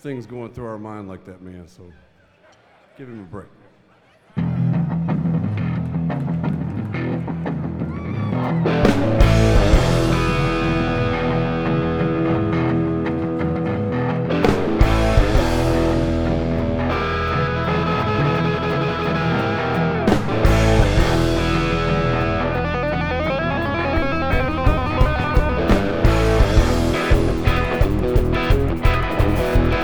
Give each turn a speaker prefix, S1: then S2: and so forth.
S1: things going through our mind like that, man. So give him a break.